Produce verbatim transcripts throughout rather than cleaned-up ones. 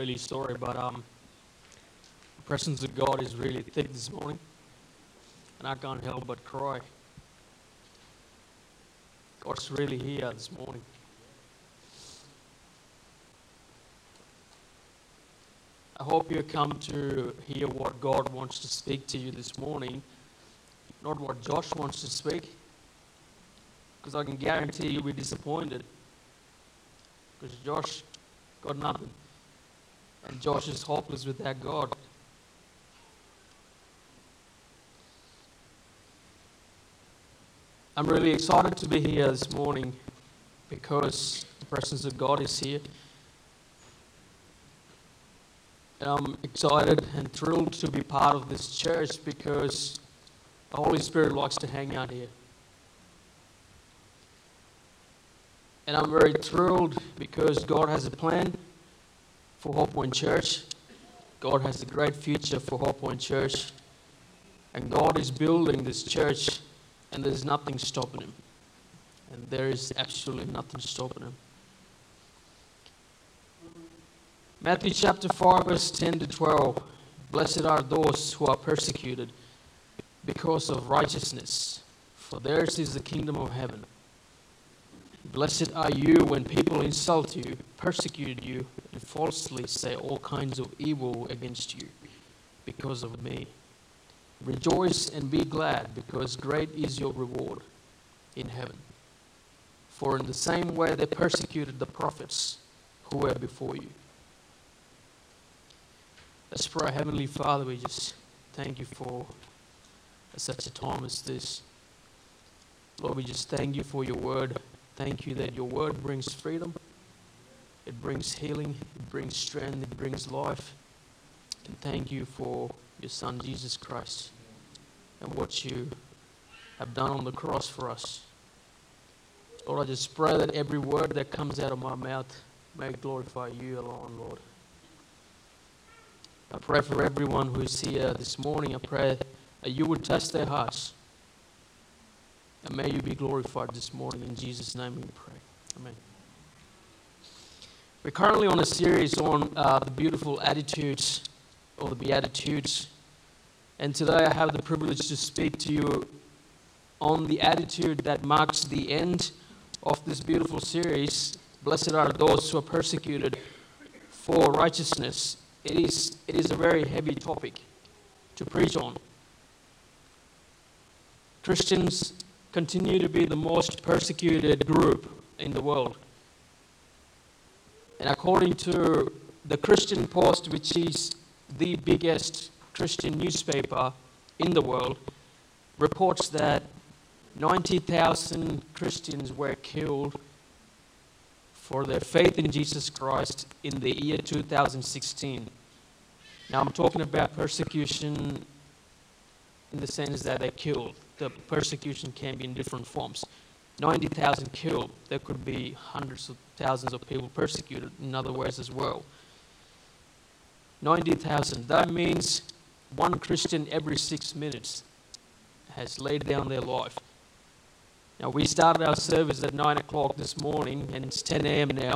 really sorry, but um, the presence of God is really thick this morning, and I can't help but cry. God's really here this morning. I hope you come to hear what God wants to speak to you this morning, not what Josh wants to speak, because I can guarantee you'll be disappointed, because Josh got nothing, and Josh is hopeless without God. I'm really excited to be here this morning because the presence of God is here. And I'm excited and thrilled to be part of this church because the Holy Spirit likes to hang out here. And I'm very thrilled because God has a plan for Hope Point Church. God has a great future for Hope Point Church. And God is building this church, and there's nothing stopping Him. And there is absolutely nothing stopping Him. Matthew chapter four, verse ten to twelve. Blessed are those who are persecuted because of righteousness, for theirs is the kingdom of heaven. Blessed are you when people insult you, persecute you, and falsely say all kinds of evil against you because of me. Rejoice and be glad, because great is your reward in heaven. For in the same way they persecuted the prophets who were before you. Let's pray. Heavenly Father, we just thank you for such a time as this. Lord, we just thank you for your word. Thank you that your word brings freedom. It brings healing. It brings strength. It brings life. And thank you for your Son, Jesus Christ, and what you have done on the cross for us. Lord, I just pray that every word that comes out of my mouth may glorify you alone, Lord. I pray for everyone who's here this morning. I pray that you would touch their hearts. And may you be glorified this morning. In Jesus' name we pray. Amen. We're currently on a series on uh, the beautiful attitudes, or the Beatitudes. And today I have the privilege to speak to you on the attitude that marks the end of this beautiful series. Blessed are those who are persecuted for righteousness. It is, it is a very heavy topic to preach on. Christians continue to be the most persecuted group in the world. And according to the Christian Post, which is the biggest Christian newspaper in the world, reports that ninety thousand Christians were killed for their faith in Jesus Christ in the year two thousand sixteen. Now I'm talking about persecution in the sense that they killed. The persecution can be in different forms. ninety thousand killed. There could be hundreds of thousands of people persecuted in other ways as well. ninety thousand. That means one Christian every six minutes has laid down their life. Now, we started our service at nine o'clock this morning, and it's ten a.m. now.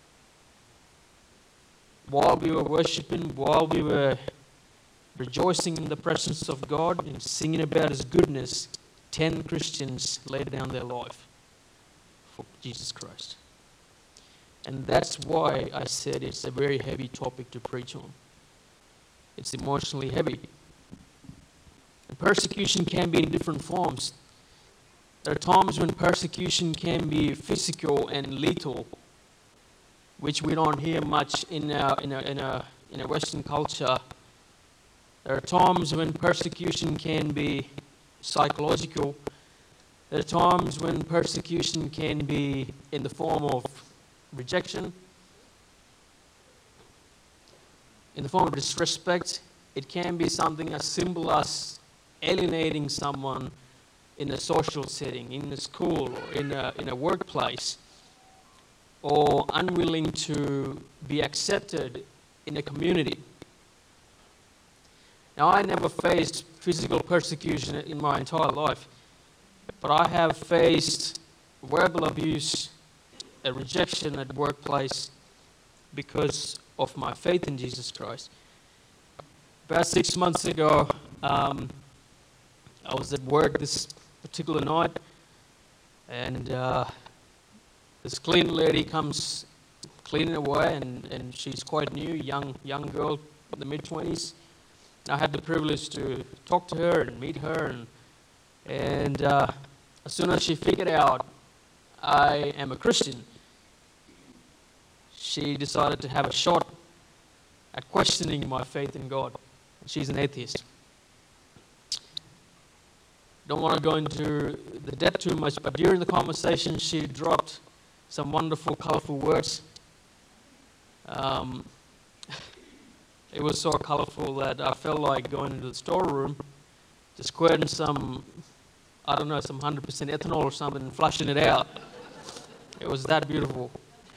While we were worshiping, while we were rejoicing in the presence of God and singing about His goodness, ten Christians laid down their life for Jesus Christ. And that's why I said it's a very heavy topic to preach on. It's emotionally heavy. And persecution can be in different forms. There are times when persecution can be physical and lethal, which we don't hear much in our, in a, in a, in a Western culture. There are times when persecution can be psychological. There are times when persecution can be in the form of rejection, in the form of disrespect. It can be something as simple as alienating someone in a social setting, in a school, or in a, in a workplace, or unwilling to be accepted in a community. Now, I never faced physical persecution in my entire life, but I have faced verbal abuse, a rejection at workplace because of my faith in Jesus Christ. About six months ago, um, I was at work this particular night, and uh, this cleaning lady comes cleaning away, and, and she's quite new, young young girl, in the mid-twenties. I had the privilege to talk to her and meet her, and, and uh, as soon as she figured out I am a Christian, she decided to have a shot at questioning my faith in God. She's an atheist. Don't want to go into the depth too much, but during the conversation, she dropped some wonderful, colorful words. Um, it was so colorful that I felt like going into the storeroom, just squirting some, I don't know, some one hundred percent ethanol or something and flushing it out. It was that beautiful.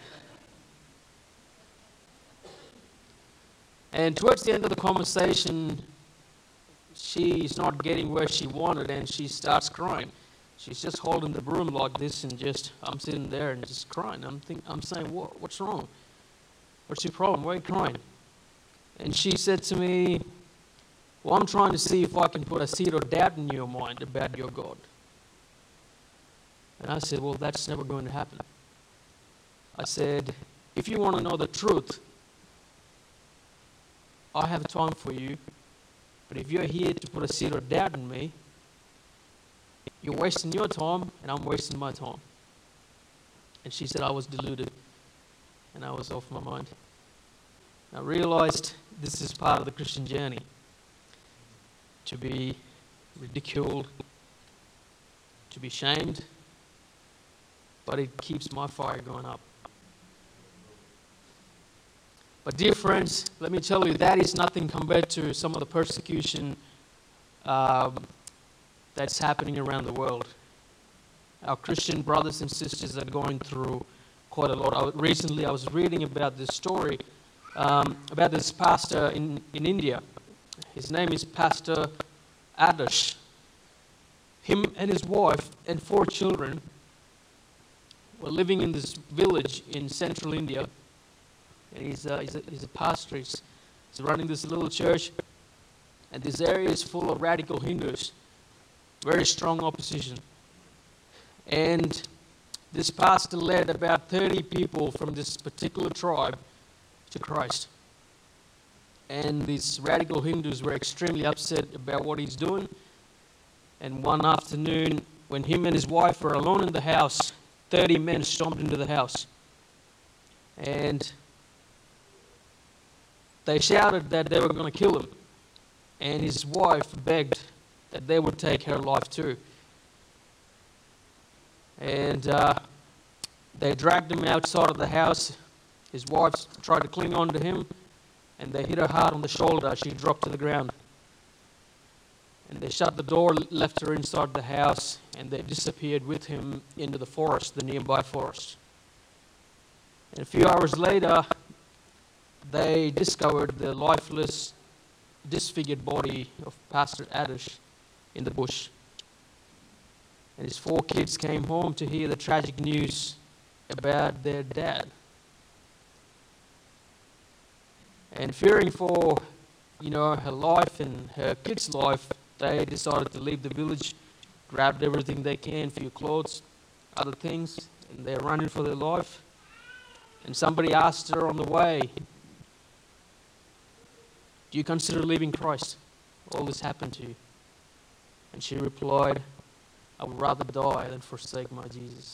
And towards the end of the conversation, she's not getting where she wanted, and she starts crying. She's just holding the broom like this, and just, I'm sitting there and just crying. I'm think, I'm saying, what, what's wrong? What's your problem? Why are you crying? And she said to me, well, I'm trying to see if I can put a seed of doubt in your mind about your God. And I said, well, that's never going to happen. I said, if you want to know the truth, I have time for you, but if you're here to put a seed of doubt in me, you're wasting your time, and I'm wasting my time. And she said I was deluded, and I was off my mind. I realized this is part of the Christian journey, to be ridiculed, to be shamed, but it keeps my fire going up. But dear friends, let me tell you, that is nothing compared to some of the persecution um, that's happening around the world. Our Christian brothers and sisters are going through quite a lot. I, recently, I was reading about this story um, about this pastor in, in India. His name is Pastor Adarsh. Him and his wife and four children were living in this village in central India. And he's, uh, he's, a, he's a pastor, he's, he's running this little church, and this area is full of radical Hindus, very strong opposition. And this pastor led about thirty people from this particular tribe to Christ. And these radical Hindus were extremely upset about what he's doing. And one afternoon, when him and his wife were alone in the house, thirty men stormed into the house. And they shouted that they were going to kill him, and his wife begged that they would take her life too. And uh, they dragged him outside of the house. His wife tried to cling on to him, and they hit her hard on the shoulder. She dropped to the ground. And they shut the door, left her inside the house, and they disappeared with him into the forest, the nearby forest. And a few hours later, they discovered the lifeless, disfigured body of Pastor Adarsh in the bush. And his four kids came home to hear the tragic news about their dad. And fearing for, you know, her life and her kids' life, they decided to leave the village, grabbed everything they can, few clothes, other things, and they're running for their life. And somebody asked her on the way, do you consider leaving Christ? All this happened to you. And she replied, I would rather die than forsake my Jesus.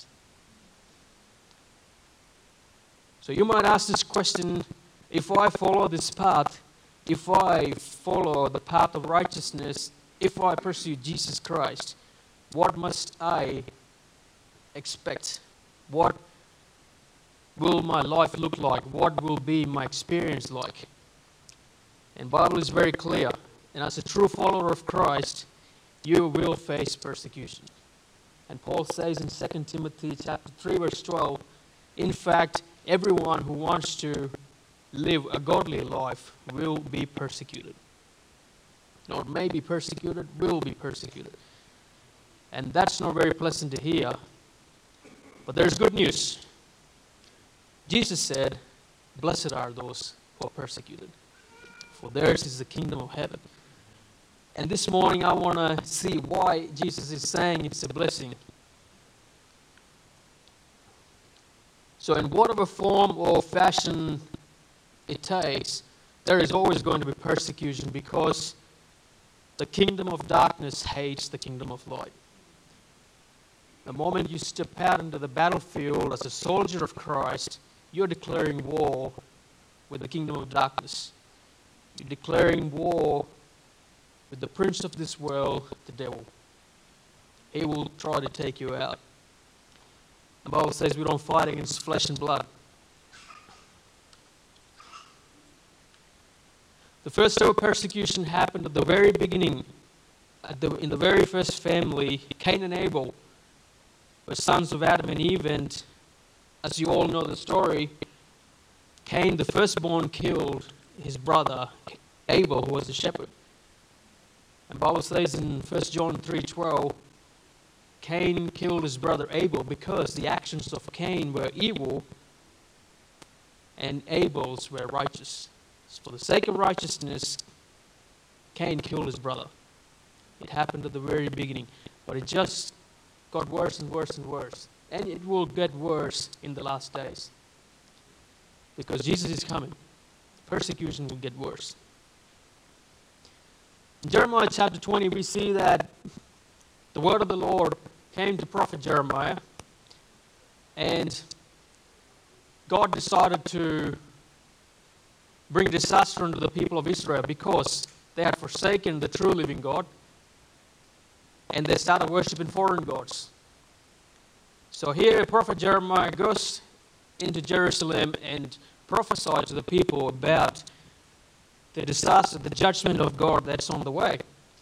So you might ask this question, if I follow this path, if I follow the path of righteousness, if I pursue Jesus Christ, what must I expect? What will my life look like? What will be my experience like? And the Bible is very clear. And as a true follower of Christ, you will face persecution. And Paul says in Second Timothy chapter three, verse twelve, in fact, everyone who wants to live a godly life will be persecuted. Not may be persecuted, will be persecuted. And that's not very pleasant to hear. But there's good news. Jesus said, blessed are those who are persecuted, for theirs is the kingdom of heaven. And this morning I want to see why Jesus is saying it's a blessing. So in whatever form or fashion it takes, there is always going to be persecution, because the kingdom of darkness hates the kingdom of light. The moment you step out into the battlefield as a soldier of Christ, you're declaring war with the kingdom of darkness. You're declaring war with the prince of this world, the devil. He will try to take you out. The Bible says we don't fight against flesh and blood. The first ever persecution happened at the very beginning, at the, in the very first family. Cain and Abel were sons of Adam and Eve, and as you all know the story, Cain, the firstborn, killed his brother Abel, who was a shepherd. And the Bible says in First John three twelve, Cain killed his brother Abel because the actions of Cain were evil and Abel's were righteous. So for the sake of righteousness, Cain killed his brother. It happened at the very beginning, but it just got worse and worse and worse. And it will get worse in the last days, because Jesus is coming. Persecution will get worse. In Jeremiah chapter twenty, we see that the word of the Lord came to prophet Jeremiah, and God decided to bring disaster into the people of Israel because they had forsaken the true living God, and they started worshiping foreign gods. So here prophet Jeremiah goes into Jerusalem and prophesies to the people about the disaster, the judgment of God that's on the way.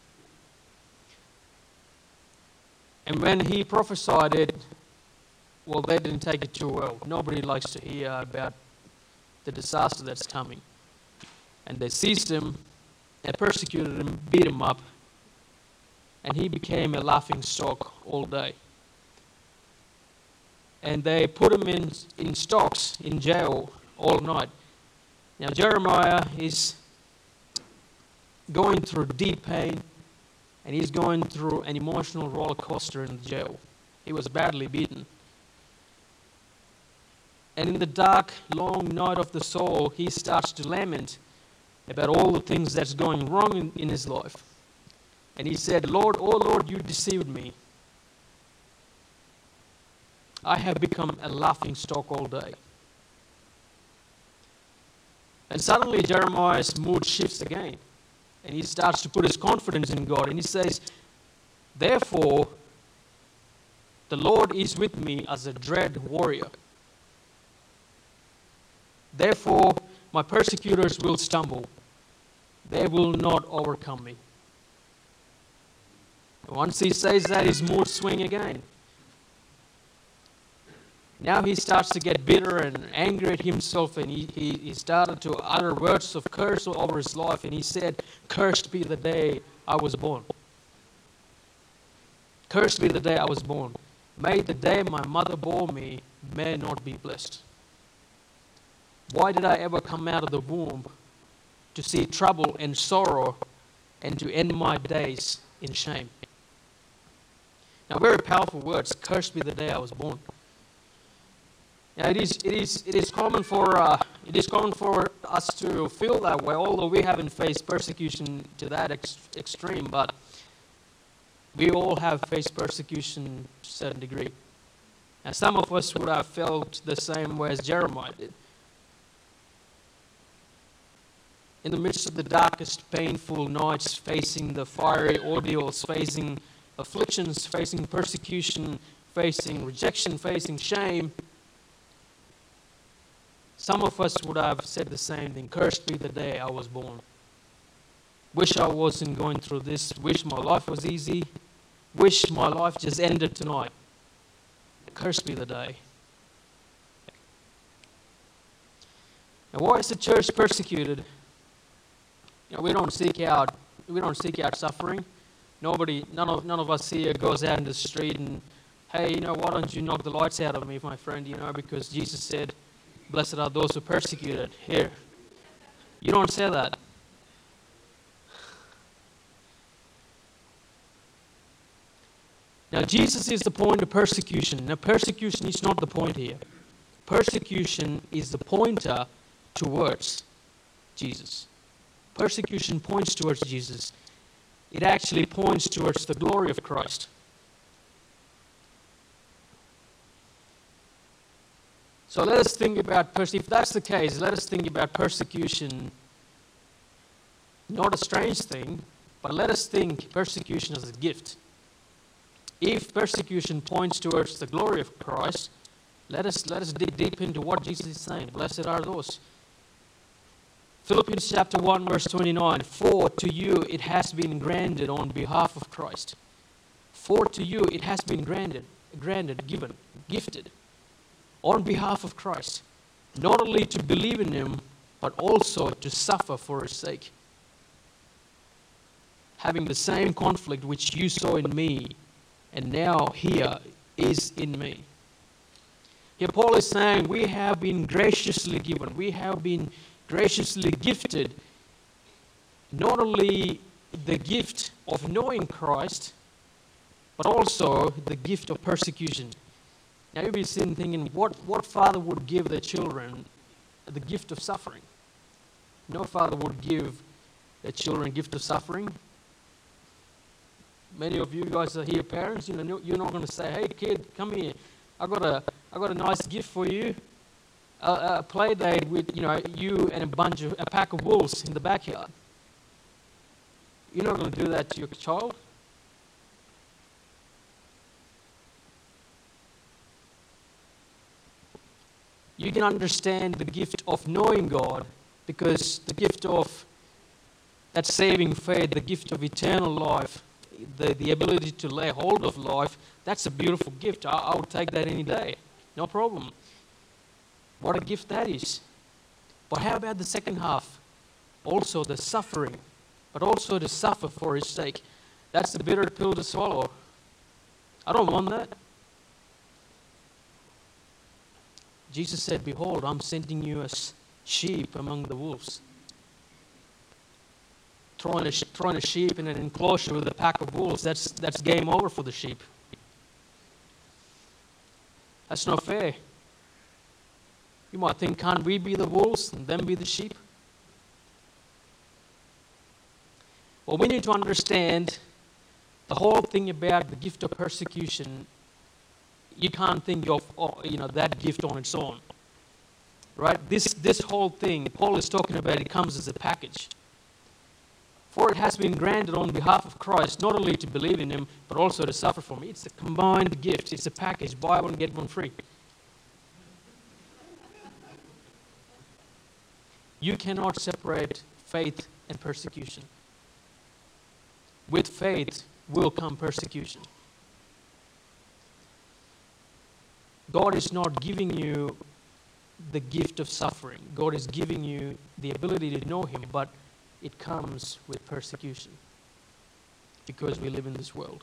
And when he prophesied it, well, they didn't take it too well. Nobody likes to hear about the disaster that's coming. And they seized him and persecuted him, beat him up, and he became a laughing stock all day. And they put him in, in stocks in jail all night. Now Jeremiah is going through deep pain, and he's going through an emotional roller coaster in the jail. He was badly beaten. And in the dark, long night of the soul, he starts to lament about all the things that's going wrong in, in his life. And he said, Lord, oh Lord, you deceived me. I have become a laughing stock all day. And suddenly Jeremiah's mood shifts again. And he starts to put his confidence in God. And he says, therefore, the Lord is with me as a dread warrior. Therefore, my persecutors will stumble. They will not overcome me. Once he says that, his mood swings again. Now he starts to get bitter and angry at himself, and he, he, he started to utter words of curse over his life, and he said, cursed be the day I was born. Cursed be the day I was born. May the day my mother bore me may not be blessed. Why did I ever come out of the womb to see trouble and sorrow and to end my days in shame? Now, very powerful words. Cursed be the day I was born. Now, it is it is it is common for uh, it is common for us to feel that way, although we haven't faced persecution to that ex- extreme. But we all have faced persecution to a certain degree. Now, some of us would have felt the same way as Jeremiah did. In the midst of the darkest, painful nights, facing the fiery ordeals, facing afflictions, facing persecution, facing rejection, facing shame, some of us would have said the same thing. Cursed be the day I was born. Wish I wasn't going through this. Wish my life was easy. Wish my life just ended tonight. Cursed be the day. And why is the church persecuted? You know, we don't seek out we don't seek out suffering. Nobody, none of none of us here goes out in the street and, hey, you know, why don't you knock the lights out of me, my friend? You know, because Jesus said, "Blessed are those who are persecuted." Here, You don't say that. Now, Jesus is the point of persecution. Now, persecution is not the point here. Persecution is the pointer towards Jesus. Persecution points towards Jesus. It actually points towards the glory of Christ. So let us think about, pers- if that's the case, let us think about persecution, not a strange thing, but let us think persecution as a gift. If persecution points towards the glory of Christ, let us, let us dig deep into what Jesus is saying. Blessed are those. Philippians chapter one, verse twenty-nine, for to you it has been granted on behalf of Christ. For to you it has been granted, granted, given, gifted, on behalf of Christ, not only to believe in Him, but also to suffer for His sake. Having the same conflict which you saw in me, and now here is in me. Here Paul is saying we have been graciously given, we have been graciously gifted not only the gift of knowing Christ, but also the gift of persecution. Now you'll be sitting thinking, what, what father would give their children the gift of suffering? No father would give their children a gift of suffering. Many of you guys are here parents, you know, you're not going to say, hey kid, come here, I got a, I got a nice gift for you. A, a play date with, you know, you and a bunch of, a pack of wolves in the backyard. You're not going to do that to your child. You can understand the gift of knowing God, because the gift of that saving faith, the gift of eternal life, the, the ability to lay hold of life, that's a beautiful gift. I, I would take that any day. No problem. What a gift that is. But how about the second half? Also the suffering, but also to suffer for His sake. That's the bitter pill to swallow. I don't want that. Jesus said, behold, I'm sending you as sheep among the wolves. Throwing a, throwing a sheep in an enclosure with a pack of wolves, that's, that's game over for the sheep. That's not fair. You might think, can't we be the wolves and them be the sheep? Well, we need to understand the whole thing about the gift of persecution. You can't think of, you know, that gift on its own, right? This, this whole thing Paul is talking about, it comes as a package. For it has been granted on behalf of Christ, not only to believe in Him, but also to suffer for me. It's a combined gift. It's a package. Buy one, get one free. You cannot separate faith and persecution. With faith will come persecution. God is not giving you the gift of suffering. God is giving you the ability to know Him, but it comes with persecution because we live in this world.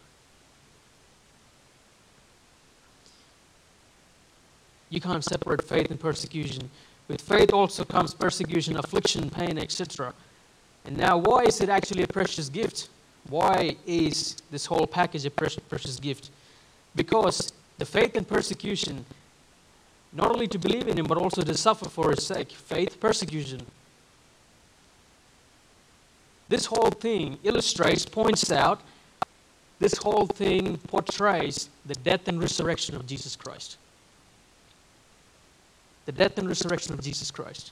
You can't separate faith and persecution. With faith also comes persecution, affliction, pain, et cetera. And now, why is it actually a precious gift? Why is this whole package a precious gift? Because the faith and persecution, not only to believe in Him, but also to suffer for His sake. Faith, persecution. This whole thing illustrates, points out, this whole thing portrays the death and resurrection of Jesus Christ. The death and resurrection of Jesus Christ.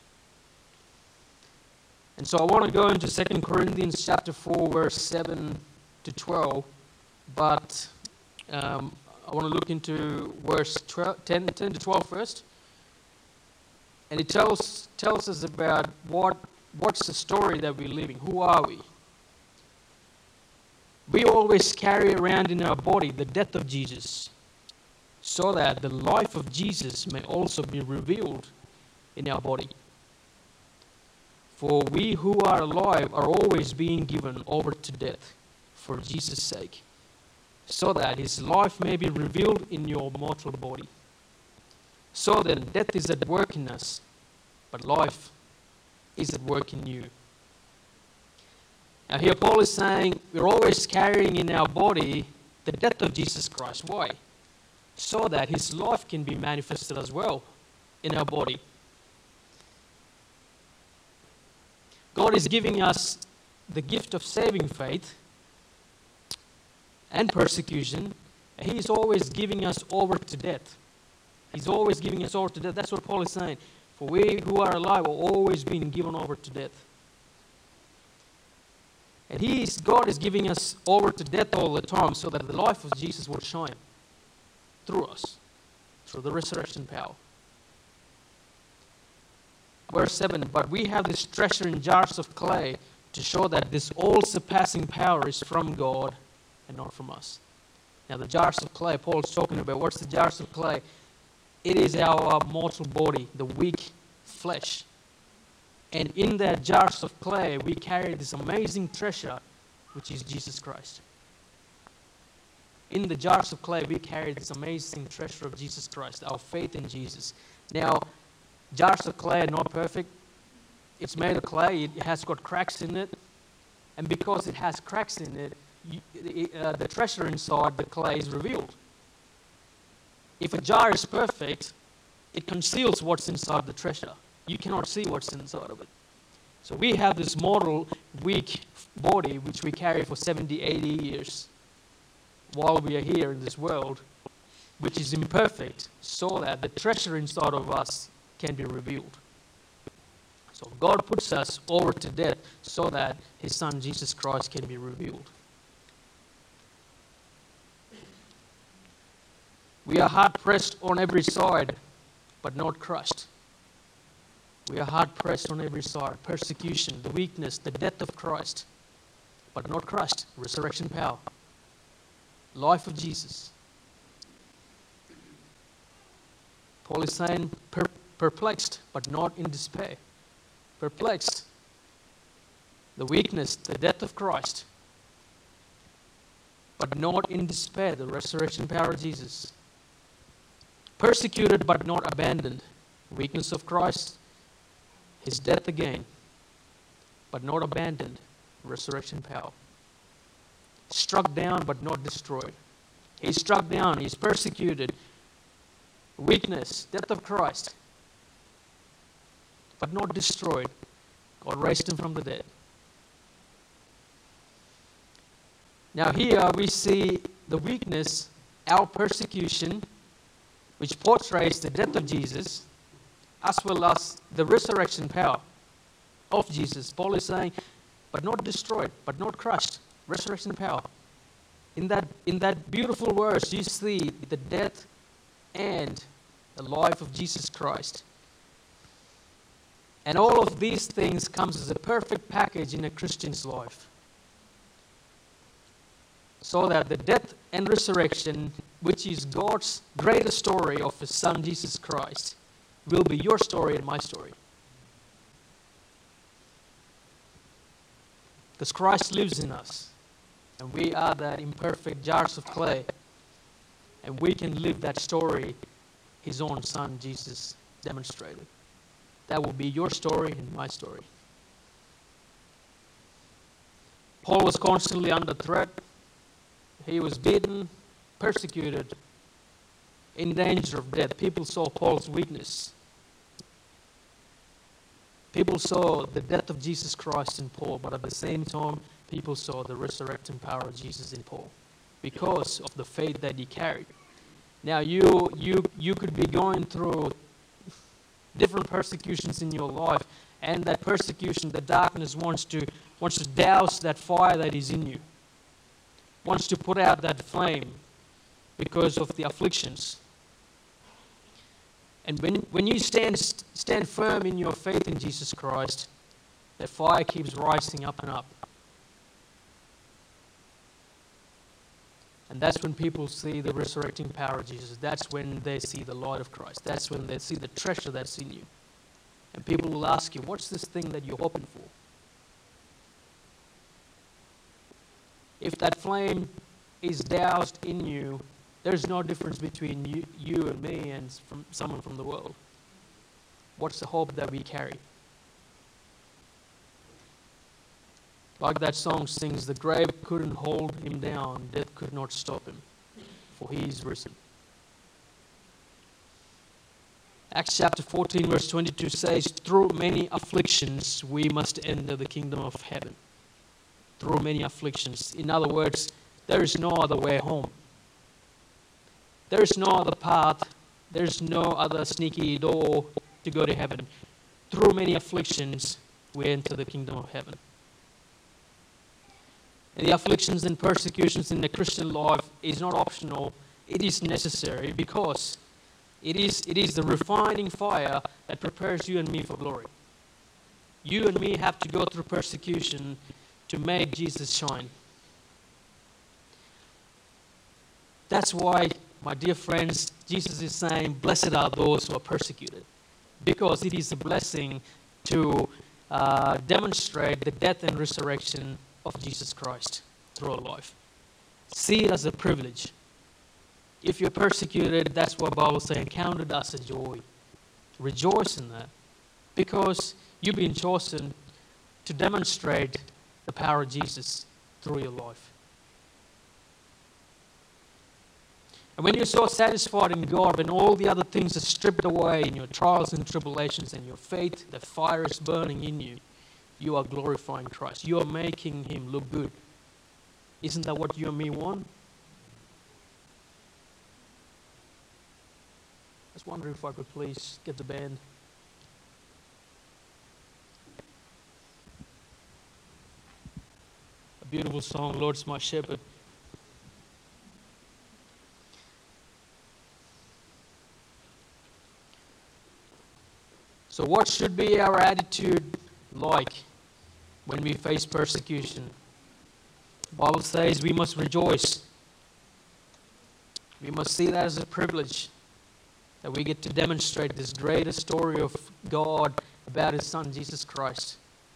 And so I want to go into Second Corinthians chapter four, verse seven to twelve, but um, I want to look into verse twelve, ten, ten to twelve first. And it tells, tells us about what, what's the story that we're living. Who are we? We always carry around in our body the death of Jesus, so that the life of Jesus may also be revealed in our body. For we who are alive are always being given over to death for Jesus' sake, so that His life may be revealed in your mortal body. So then, death is at work in us, but life is at work in you. Now here Paul is saying we're always carrying in our body the death of Jesus Christ. Why? So that his life can be manifested as well in our body. God is giving us the gift of saving faith and persecution. He is always giving us over to death. He's always giving us over to death. That's what Paul is saying. For we who are alive are always being given over to death. And he is, God is giving us over to death all the time so that the life of Jesus will shine through us, through the resurrection power. Verse seven, but we have this treasure in jars of clay to show that this all-surpassing power is from God and not from us. Now the jars of clay Paul is talking about, what's the jars of clay? It is our mortal body, the weak flesh. And in that jars of clay, we carry this amazing treasure, which is Jesus Christ. In the jars of clay, we carry this amazing treasure of Jesus Christ, our faith in Jesus. Now, jars of clay are not perfect. It's made of clay. It has got cracks in it. And because it has cracks in it, you, it uh, the treasure inside the clay is revealed. If a jar is perfect, it conceals what's inside the treasure. You cannot see what's inside of it. So we have this mortal, weak body which we carry for seventy, eighty years while we are here in this world, which is imperfect, so that the treasure inside of us can be revealed. So God puts us over to death so that his Son Jesus Christ can be revealed. We are hard pressed on every side, but not crushed. We are hard pressed on every side. Persecution, the weakness, the death of Christ, but not crushed. Resurrection power. Life of Jesus. Paul is saying per- perplexed, but not in despair. Perplexed. The weakness, the death of Christ, but not in despair. The resurrection power of Jesus. Persecuted, but not abandoned. Weakness of Christ. His death again, but not abandoned. Resurrection power. Struck down, but not destroyed. He's struck down, he's persecuted. Weakness, death of Christ, but not destroyed. God raised him from the dead. Now here we see the weakness, our persecution, which portrays the death of Jesus, as well as the resurrection power of Jesus. Paul is saying, but not destroyed, but not crushed. Resurrection power. In that, in that beautiful verse, you see the death and the life of Jesus Christ. And all of these things comes as a perfect package in a Christian's life. So that the death and resurrection, which is God's greatest story of his Son Jesus Christ, will be your story and my story. Because Christ lives in us, and we are that imperfect jars of clay, and we can live that story his own Son Jesus demonstrated. That will be your story and my story. Paul was constantly under threat. He was beaten, persecuted, in danger of death. People saw Paul's weakness. People saw the death of Jesus Christ in Paul, but at the same time, people saw the resurrecting power of Jesus in Paul because of the faith that he carried. Now, you you you could be going through different persecutions in your life, and that persecution, the darkness wants to wants to douse that fire that is in you, wants to put out that flame because of the afflictions. And when, when you stand, stand firm in your faith in Jesus Christ, that fire keeps rising up and up. And that's when people see the resurrecting power of Jesus. That's when they see the light of Christ. That's when they see the treasure that's in you. And people will ask you, what's this thing that you're hoping for? If that flame is doused in you, there's no difference between you, you and me and from someone from the world. What's the hope that we carry? Like that song sings, the grave couldn't hold him down, death could not stop him, for he is risen. Acts chapter fourteen verse twenty-two says, through many afflictions we must enter the kingdom of heaven. Through many afflictions. In other words, there is no other way home. There is no other path. There is no other sneaky door to go to heaven. Through many afflictions we enter the kingdom of heaven. And the afflictions and persecutions in the Christian life is not optional. It is necessary because It is, it is the refining fire that prepares you and me for glory. You and me have to go through persecution to make Jesus shine. That's why, my dear friends, Jesus is saying, blessed are those who are persecuted. Because it is a blessing to uh, demonstrate the death and resurrection of Jesus Christ through our life. See it as a privilege. If you're persecuted, that's what the Bible says, count it as a joy. Rejoice in that. Because you've been chosen to demonstrate the power of Jesus through your life. And when you're so satisfied in God, when all the other things are stripped away in your trials and tribulations and your faith, the fire is burning in you, you are glorifying Christ. You are making Him look good. Isn't that what you and me want? I was wondering if I could please get the band. A beautiful song, Lord's my shepherd. So what should be our attitude like when we face persecution? The Bible says we must rejoice. We must see that as a privilege, that we get to demonstrate this greatest story of God about His Son, Jesus Christ.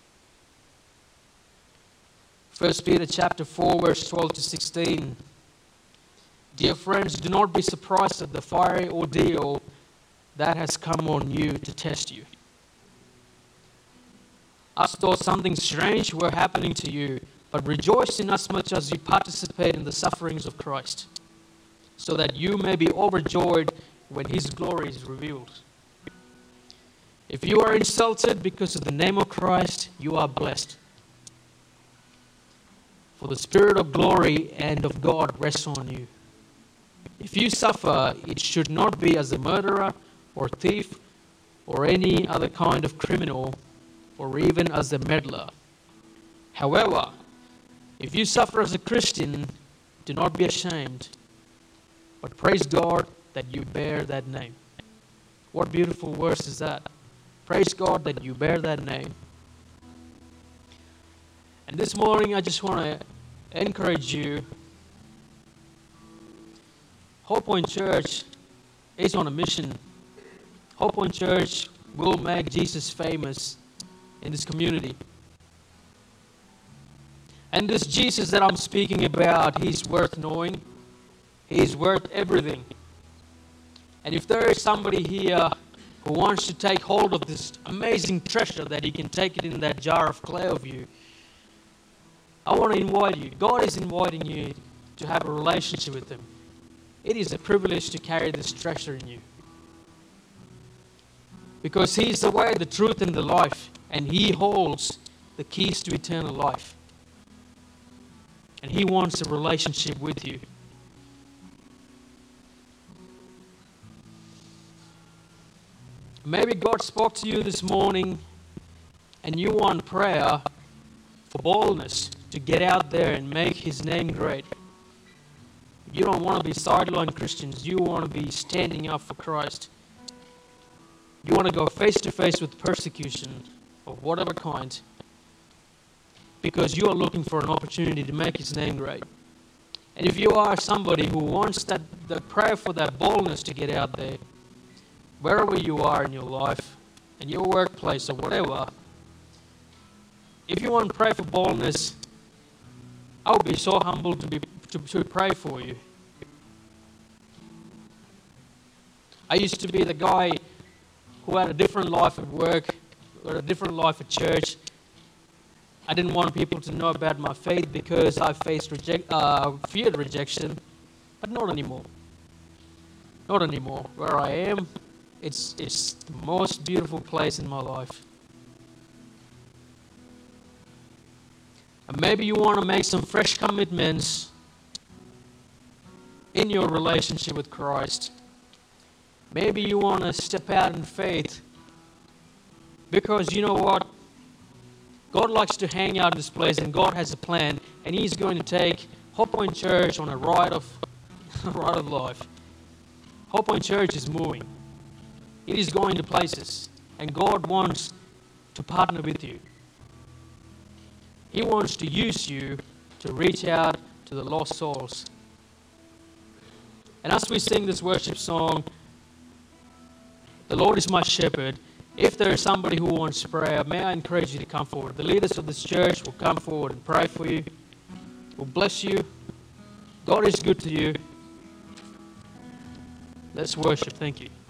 First Peter chapter four, verse twelve to sixteen. Dear friends, do not be surprised at the fiery ordeal that has come on you to test you, as though something strange were happening to you, but rejoice inasmuch as you participate in the sufferings of Christ, so that you may be overjoyed when His glory is revealed. If you are insulted because of the name of Christ, you are blessed. For the Spirit of glory and of God rests on you. If you suffer, it should not be as a murderer or thief or any other kind of criminal or even as a meddler. However, if you suffer as a Christian, do not be ashamed, but praise God that you bear that name. What beautiful verse is that? Praise God that you bear that name. And this morning I just want to encourage you. Hope Point Church is on a mission. Hope Point Church will make Jesus famous in this community. And this Jesus that I'm speaking about, He's worth knowing. He's worth everything. And if there is somebody here who wants to take hold of this amazing treasure that He can take it in that jar of clay of you, I want to invite you. God is inviting you to have a relationship with Him. It is a privilege to carry this treasure in you. Because He is the way, the truth, and the life. And He holds the keys to eternal life. And He wants a relationship with you. Maybe God spoke to you this morning and you want prayer for boldness to get out there and make His name great. You don't want to be sideline Christians. You want to be standing up for Christ. You want to go face to face with persecution of whatever kind, because you are looking for an opportunity to make His name great. And if you are somebody who wants that, the prayer for that boldness to get out there, wherever you are in your life, in your workplace or whatever, if you want to pray for boldness, I would be so humbled to be to, to pray for you. I used to be the guy who had a different life at work, or a different life at church, I didn't want people to know about my faith because I faced reject, uh, feared rejection, but not anymore. Not anymore. Where I am, it's, it's the most beautiful place in my life. And maybe you want to make some fresh commitments in your relationship with Christ. Maybe you want to step out in faith because you know what? God likes to hang out in this place and God has a plan and He's going to take Hope Point Church on a ride of, a ride of life. Hope Point Church is moving. It is going to places and God wants to partner with you. He wants to use you to reach out to the lost souls. And as we sing this worship song, "The Lord is my shepherd," if there is somebody who wants prayer, may I encourage you to come forward. The leaders of this church will come forward and pray for you. Will bless you. God is good to you. Let's worship. Thank you.